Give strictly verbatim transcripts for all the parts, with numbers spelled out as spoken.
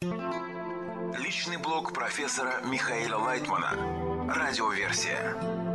Личный блог профессора Михаила Лайтмана. Радиоверсия.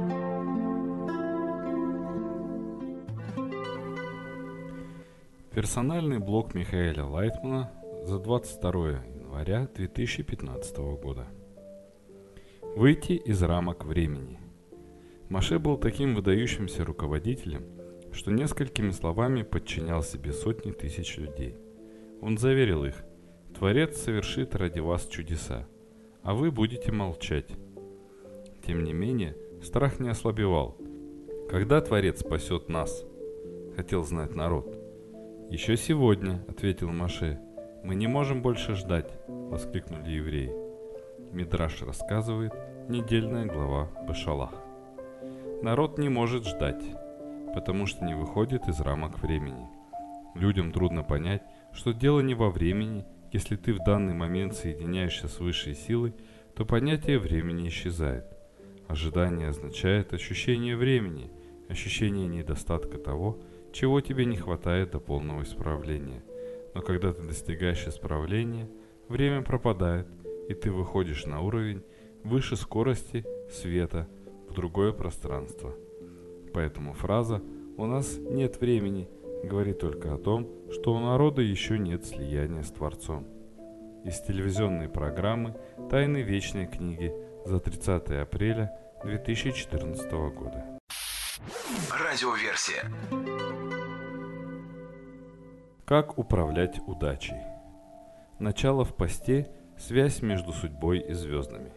Персональный блог Михаила Лайтмана за двадцать второе января две тысячи пятнадцатого года. Выйти из рамок времени. Моше был таким выдающимся руководителем, что несколькими словами подчинял себе сотни тысяч людей. Он заверил их: «Творец совершит ради вас чудеса, а вы будете молчать». Тем не менее, страх не ослабевал. «Когда Творец спасет нас?» — хотел знать народ. «Еще сегодня», — ответил Моше. «Мы не можем больше ждать», — воскликнули евреи. Мидраш рассказывает, недельная глава Бешалах. Народ не может ждать, потому что не выходит из рамок времени. Людям трудно понять, что дело не во времени. Если ты в данный момент соединяешься с высшей силой, то понятие времени исчезает. Ожидание означает ощущение времени, ощущение недостатка того, чего тебе не хватает до полного исправления. Но когда ты достигаешь исправления, время пропадает, и ты выходишь на уровень выше скорости света в другое пространство. Поэтому фраза «у нас нет времени» говорит только о том, что у народа еще нет слияния с Творцом. Из телевизионной программы «Тайны вечной книги» за тридцатое апреля две тысячи четырнадцатого года. Радиоверсия. Как управлять удачей? Начало в посте. Связь между судьбой и звездами.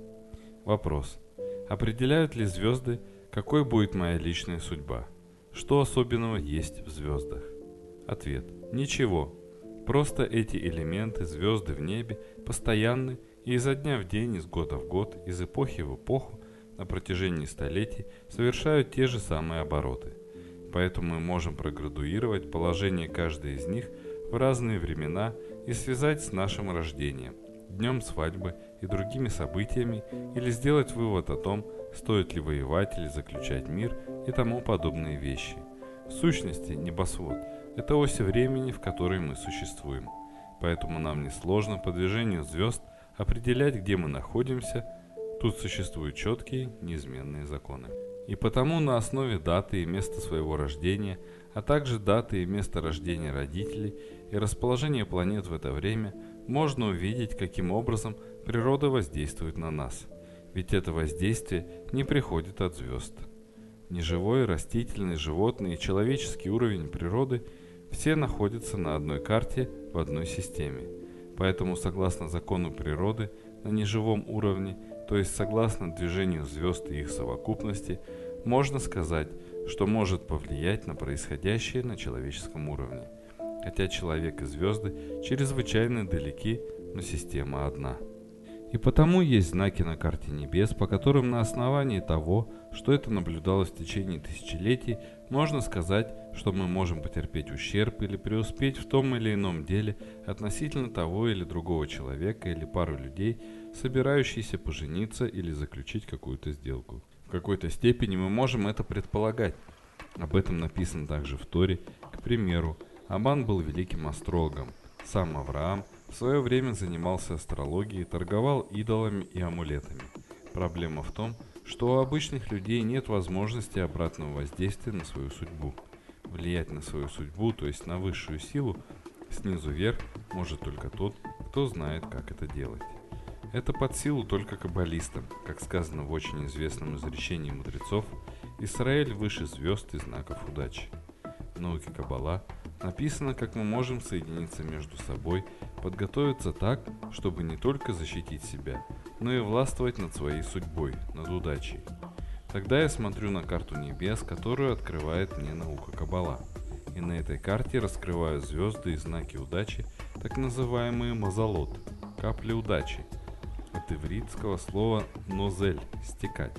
Вопрос. Определяют ли звезды, какой будет моя личная судьба? Что особенного есть в звездах? Ответ. Ничего. Просто эти элементы, звезды в небе, постоянны и изо дня в день, из года в год, из эпохи в эпоху, на протяжении столетий совершают те же самые обороты. Поэтому мы можем проградуировать положение каждой из них в разные времена и связать с нашим рождением, днем свадьбы и другими событиями, или сделать вывод о том, стоит ли воевать или заключать мир и тому подобные вещи. В сущности, небосвод – это ось времени, в которой мы существуем. Поэтому нам несложно по движению звезд определять, где мы находимся. Тут существуют четкие, неизменные законы. И потому на основе даты и места своего рождения, а также даты и места рождения родителей и расположения планет в это время, можно увидеть, каким образом природа воздействует на нас. Ведь это воздействие не приходит от звезд. Неживой, растительный, животный и человеческий уровень природы все находятся на одной карте в одной системе. Поэтому, согласно закону природы, на неживом уровне, то есть согласно движению звезд и их совокупности, можно сказать, что может повлиять на происходящее на человеческом уровне. Хотя человек и звезды чрезвычайно далеки, но система одна. И потому есть знаки на карте небес, по которым на основании того, что это наблюдалось в течение тысячелетий, можно сказать, что мы можем потерпеть ущерб или преуспеть в том или ином деле относительно того или другого человека или пары людей, собирающихся пожениться или заключить какую-то сделку. В какой-то степени мы можем это предполагать. Об этом написано также в Торе. К примеру, Аман был великим астрологом. Сам Авраам в свое время занимался астрологией, торговал идолами и амулетами. Проблема в том, что у обычных людей нет возможности обратного воздействия на свою судьбу. Влиять на свою судьбу, то есть на высшую силу, снизу вверх может только тот, кто знает, как это делать. Это под силу только каббалистам, как сказано в очень известном изречении мудрецов: «Исраэль выше звезд и знаков удачи». В науке Каббала написано, как мы можем соединиться между собой, подготовиться так, чтобы не только защитить себя, но и властвовать над своей судьбой, над удачей. Тогда я смотрю на карту небес, которую открывает мне наука Каббала. И на этой карте раскрываю звезды и знаки удачи, так называемые мазалот, капли удачи. От ивритского слова «нозель» – «стекать».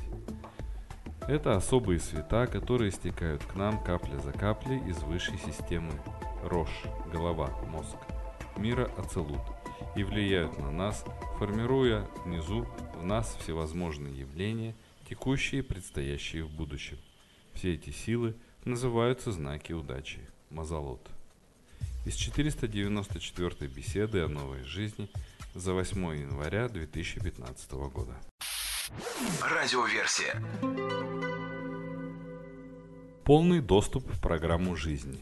Это особые света, которые стекают к нам капля за каплей из высшей системы Рош, голова, мозг, мира Ацелут, и влияют на нас, формируя внизу в нас всевозможные явления, текущие и предстоящие в будущем. Все эти силы называются знаки удачи, мазалот. Из четыреста девяносто четвёртой беседы о новой жизни за восьмое января две тысячи пятнадцатого года. Радиоверсия. Полный доступ в программу жизни.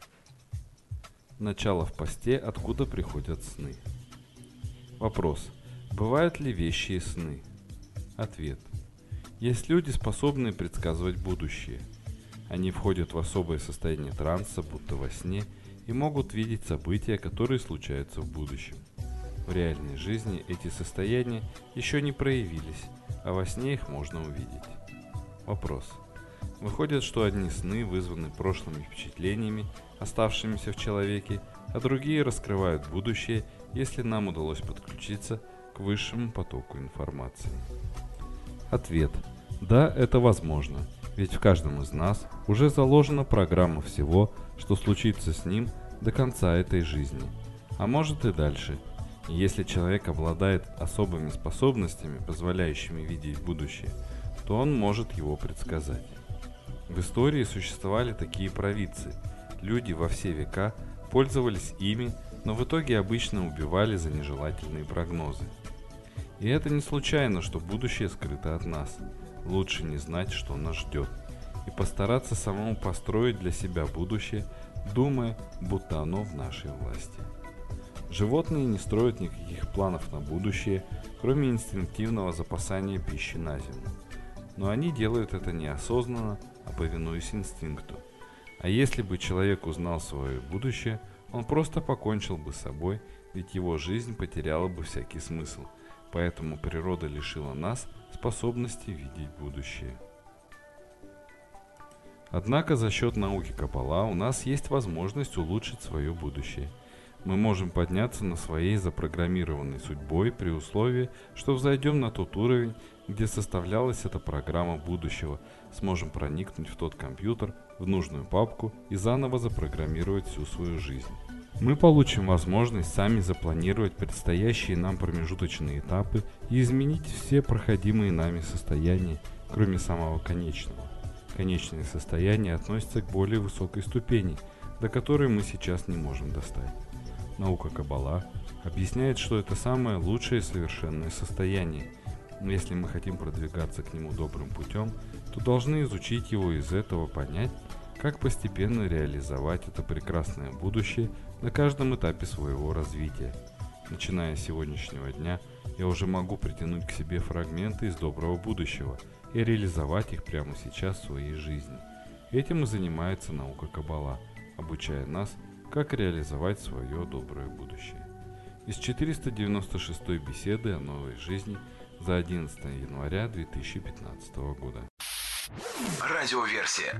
Начало в посте, откуда приходят сны. Вопрос. Бывают ли вещи и сны? Ответ. Есть люди, способные предсказывать будущее. Они входят в особое состояние транса, будто во сне, и могут видеть события, которые случаются в будущем. В реальной жизни эти состояния еще не проявились, а во сне их можно увидеть. Вопрос. Выходит, что одни сны вызваны прошлыми впечатлениями, оставшимися в человеке, а другие раскрывают будущее, если нам удалось подключиться к высшему потоку информации. Ответ. Да, это возможно, ведь в каждом из нас уже заложена программа всего, что случится с ним до конца этой жизни, а может и дальше. И если человек обладает особыми способностями, позволяющими видеть будущее, то он может его предсказать. В истории существовали такие провидцы. Люди во все века пользовались ими, но в итоге обычно убивали за нежелательные прогнозы. И это не случайно, что будущее скрыто от нас. Лучше не знать, что нас ждет, и постараться самому построить для себя будущее, думая, будто оно в нашей власти. Животные не строят никаких планов на будущее, кроме инстинктивного запасания пищи на зиму. Но они делают это неосознанно, а повинуясь инстинкту. А если бы человек узнал свое будущее, он просто покончил бы с собой, ведь его жизнь потеряла бы всякий смысл. Поэтому природа лишила нас способности видеть будущее. Однако за счет науки Каббала у нас есть возможность улучшить свое будущее. Мы можем подняться на своей запрограммированной судьбой при условии, что взойдем на тот уровень, где составлялась эта программа будущего, сможем проникнуть в тот компьютер, в нужную папку и заново запрограммировать всю свою жизнь. Мы получим возможность сами запланировать предстоящие нам промежуточные этапы и изменить все проходимые нами состояния, кроме самого конечного. Конечное состояние относится к более высокой ступени, до которой мы сейчас не можем достать. Наука Каббала объясняет, что это самое лучшее совершенное состояние. Но если мы хотим продвигаться к нему добрым путем, то должны изучить его и из этого понять, как постепенно реализовать это прекрасное будущее на каждом этапе своего развития. Начиная с сегодняшнего дня, я уже могу притянуть к себе фрагменты из доброго будущего и реализовать их прямо сейчас в своей жизни. Этим и занимается наука Каббала, обучая нас, как реализовать свое доброе будущее. Из четыреста девяносто шестой беседы о новой жизни за одиннадцатое января две тысячи пятнадцатого года. Радиоверсия.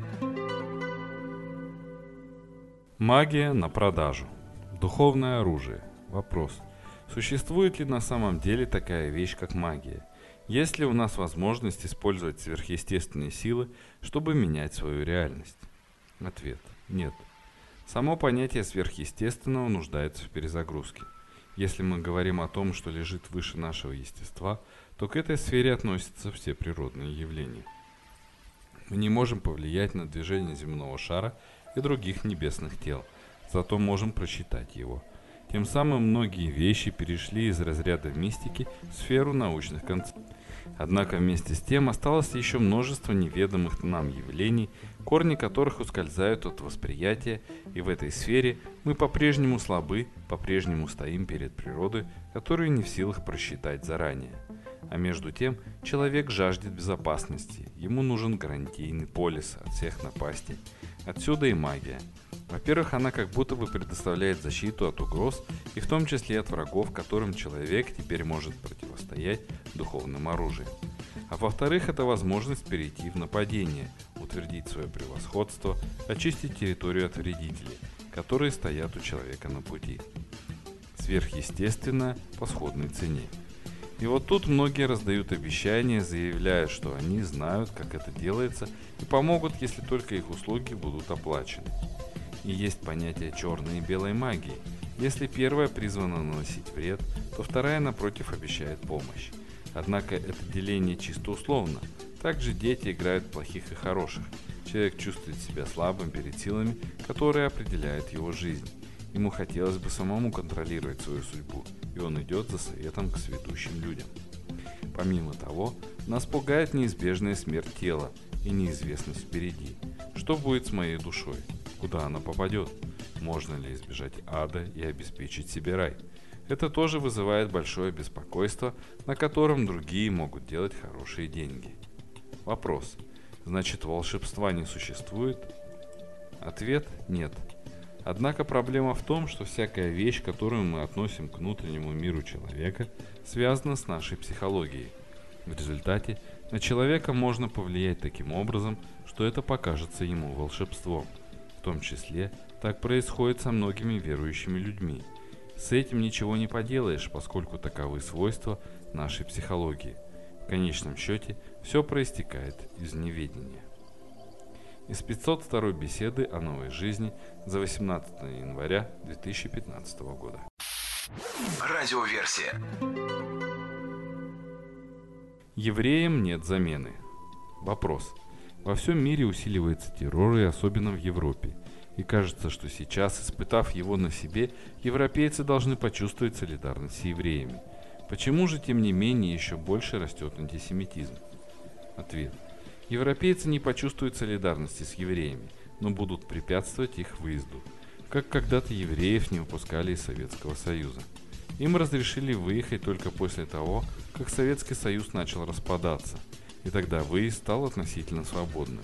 Магия на продажу. Духовное оружие. Вопрос. Существует ли на самом деле такая вещь, как магия? Есть ли у нас возможность использовать сверхъестественные силы, чтобы менять свою реальность? Ответ. Нет. Само понятие сверхъестественного нуждается в перезагрузке. Если мы говорим о том, что лежит выше нашего естества, то к этой сфере относятся все природные явления. Мы не можем повлиять на движение земного шара и других небесных тел, зато можем просчитать его. Тем самым многие вещи перешли из разряда мистики в сферу научных концепций. Однако вместе с тем осталось еще множество неведомых нам явлений, корни которых ускользают от восприятия, и в этой сфере мы по-прежнему слабы, по-прежнему стоим перед природой, которую не в силах просчитать заранее. А между тем человек жаждет безопасности, ему нужен гарантийный полис от всех напастей. Отсюда и магия. Во-первых, она как будто бы предоставляет защиту от угроз, и в том числе от врагов, которым человек теперь может противостоять духовным оружием. А во-вторых, это возможность перейти в нападение, утвердить свое превосходство, очистить территорию от вредителей, которые стоят у человека на пути. Сверхъестественно по сходной цене. И вот тут многие раздают обещания, заявляя, что они знают, как это делается, и помогут, если только их услуги будут оплачены. И есть понятие черной и белой магии. Если первая призвана наносить вред, то вторая, напротив, обещает помощь. Однако это деление чисто условно. Также дети играют в плохих и хороших. Человек чувствует себя слабым перед силами, которые определяют его жизнь. Ему хотелось бы самому контролировать свою судьбу, и он идет за советом к сведущим людям. Помимо того, нас пугает неизбежная смерть тела и неизвестность впереди. Что будет с моей душой? Куда она попадет? Можно ли избежать ада и обеспечить себе рай? Это тоже вызывает большое беспокойство, на котором другие могут делать хорошие деньги. Вопрос. Значит, волшебства не существует? Ответ – нет. Однако проблема в том, что всякая вещь, которую мы относим к внутреннему миру человека, связана с нашей психологией. В результате на человека можно повлиять таким образом, что это покажется ему волшебством. В том числе так происходит со многими верующими людьми. С этим ничего не поделаешь, поскольку таковы свойства нашей психологии. В конечном счете все проистекает из неведения. Из пятьсот второй беседы о новой жизни за восемнадцатое января две тысячи пятнадцатого года. Радиоверсия. Евреям нет замены. Вопрос. Во всем мире усиливается террор, и особенно в Европе. И кажется, что сейчас, испытав его на себе, европейцы должны почувствовать солидарность с евреями. Почему же, тем не менее, еще больше растет антисемитизм? Ответ. Европейцы не почувствуют солидарности с евреями, но будут препятствовать их выезду, как когда-то евреев не выпускали из Советского Союза. Им разрешили выехать только после того, как Советский Союз начал распадаться, и тогда выезд стал относительно свободным.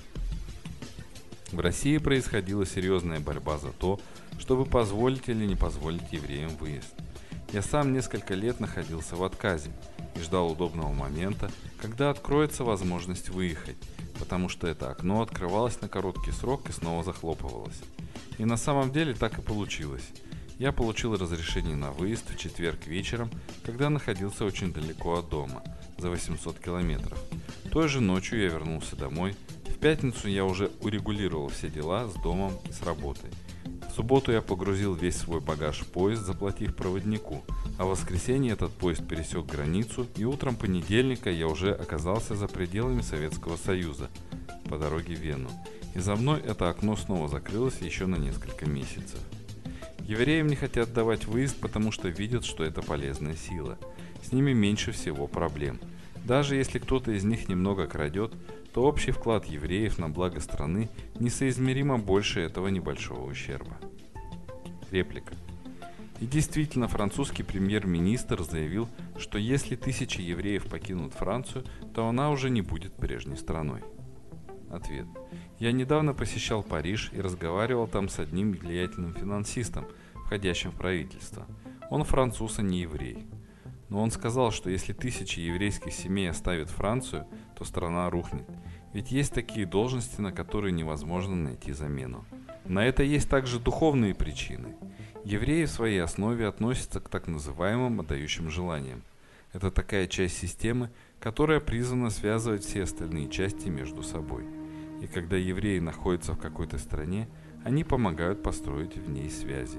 В России происходила серьезная борьба за то, чтобы позволить или не позволить евреям выезд. Я сам несколько лет находился в отказе и ждал удобного момента, когда откроется возможность выехать, потому что это окно открывалось на короткий срок и снова захлопывалось. И на самом деле так и получилось. Я получил разрешение на выезд в четверг вечером, когда находился очень далеко от дома, за восемьсот километров. Той же ночью я вернулся домой. В пятницу я уже урегулировал все дела с домом и с работой. В субботу я погрузил весь свой багаж в поезд, заплатив проводнику, а в воскресенье этот поезд пересек границу, и утром понедельника я уже оказался за пределами Советского Союза по дороге в Вену. И за мной это окно снова закрылось еще на несколько месяцев. Евреям не хотят давать выезд, потому что видят, что это полезная сила. С ними меньше всего проблем. Даже если кто-то из них немного крадет, то общий вклад евреев на благо страны несоизмеримо больше этого небольшого ущерба. Реплика. И действительно, французский премьер-министр заявил, что если тысячи евреев покинут Францию, то она уже не будет прежней страной. Ответ. Я недавно посещал Париж и разговаривал там с одним влиятельным финансистом, входящим в правительство. Он француз, а не еврей. Но он сказал, что если тысячи еврейских семей оставят Францию, то страна рухнет. Ведь есть такие должности, на которые невозможно найти замену. На это есть также духовные причины. Евреи в своей основе относятся к так называемым отдающим желаниям. Это такая часть системы, которая призвана связывать все остальные части между собой. И когда евреи находятся в какой-то стране, они помогают построить в ней связи.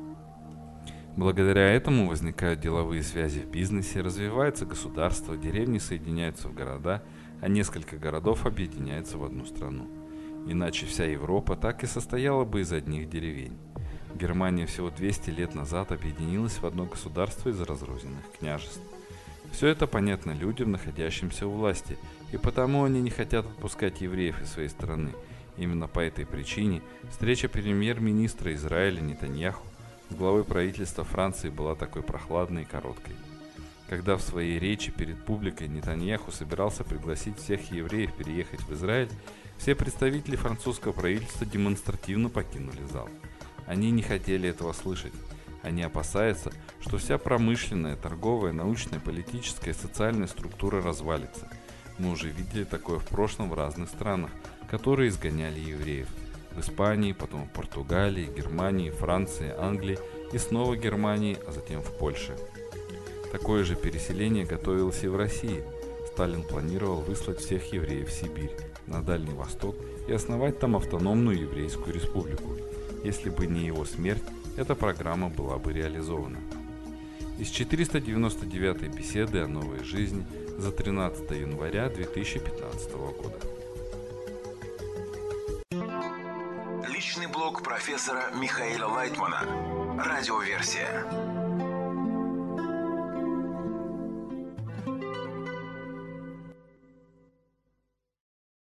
Благодаря этому возникают деловые связи в бизнесе, развивается государство, деревни соединяются в города, а несколько городов объединяются в одну страну. Иначе вся Европа так и состояла бы из одних деревень. Германия всего двести лет назад объединилась в одно государство из разрозненных княжеств. Все это понятно людям, находящимся у власти, и потому они не хотят отпускать евреев из своей страны. Именно по этой причине встреча премьер-министра Израиля Нетаньяху с главой правительства Франции была такой прохладной и короткой. Когда в своей речи перед публикой Нетаньяху собирался пригласить всех евреев переехать в Израиль, все представители французского правительства демонстративно покинули зал. Они не хотели этого слышать. Они опасаются, что вся промышленная, торговая, научная, политическая и социальная структура развалится. Мы уже видели такое в прошлом в разных странах, которые изгоняли евреев. В Испании, потом в Португалии, Германии, Франции, Англии и снова Германии, а затем в Польше. Такое же переселение готовилось и в России. Сталин планировал выслать всех евреев в Сибирь, на Дальний Восток и основать там автономную еврейскую республику. Если бы не его смерть, эта программа была бы реализована. Из четыреста девяносто девятой беседы о новой жизни за тринадцатое января две тысячи пятнадцатого года. Личный блог профессора Михаила Лайтмана. Радиоверсия.